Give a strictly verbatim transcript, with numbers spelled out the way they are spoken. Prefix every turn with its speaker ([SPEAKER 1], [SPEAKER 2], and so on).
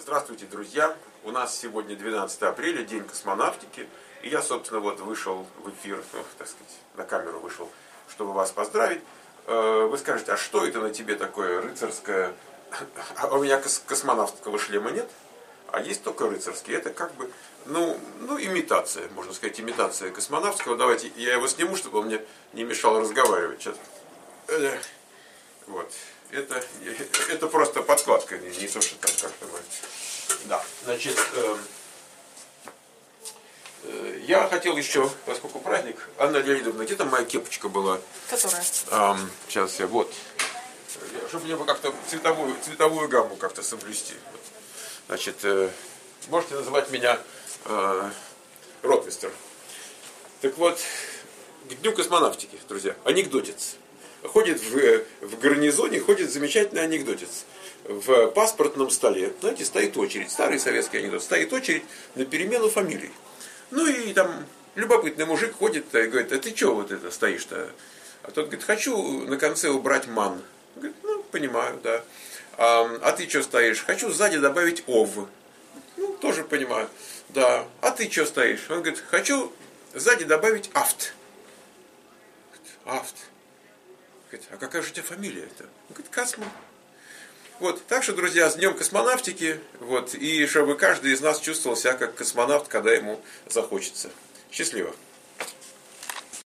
[SPEAKER 1] Здравствуйте, друзья! У нас сегодня двенадцатое апреля, день космонавтики. И я, собственно, вот вышел в эфир, ну, так сказать, на камеру вышел, чтобы вас поздравить. Вы скажете, а что это на тебе такое рыцарское? А у меня кос- космонавтского шлема нет, а есть только рыцарский. Это как бы, ну, ну, имитация, можно сказать, имитация космонавтского. Давайте я его сниму, чтобы он мне не мешал разговаривать. Сейчас. Вот. Это, это просто подкладка, не, не то, что там как-то мы... Да, значит, э, э, я хотел еще, поскольку праздник, Анна Леонидовна, где там моя кепочка была?
[SPEAKER 2] Которая?
[SPEAKER 1] Эм, сейчас я, вот. Чтобы мне как-то цветовую, цветовую гамму как-то соблюсти. Вот. Значит, э, можете называть меня э, ротмистер. Так вот, к Дню космонавтики, друзья, анекдотец. Ходит в, в гарнизоне, ходит замечательный анекдотец. В паспортном столе, знаете, стоит очередь, старый советский анекдот, стоит очередь на перемену фамилий. Ну и там любопытный мужик ходит и говорит, а ты что вот это стоишь-то? А тот говорит, хочу на конце убрать ман. Говорит, ну, понимаю, да. А, а ты что стоишь? Хочу сзади добавить ов. Ну, тоже понимаю, да. А ты что стоишь? Он говорит, хочу сзади добавить афт. Афт. Говорит, а какая же у тебя фамилия-то? Он говорит, Касман. Вот, так что, друзья, с Днем космонавтики, вот, и чтобы каждый из нас чувствовал себя как космонавт, когда ему захочется. Счастливо.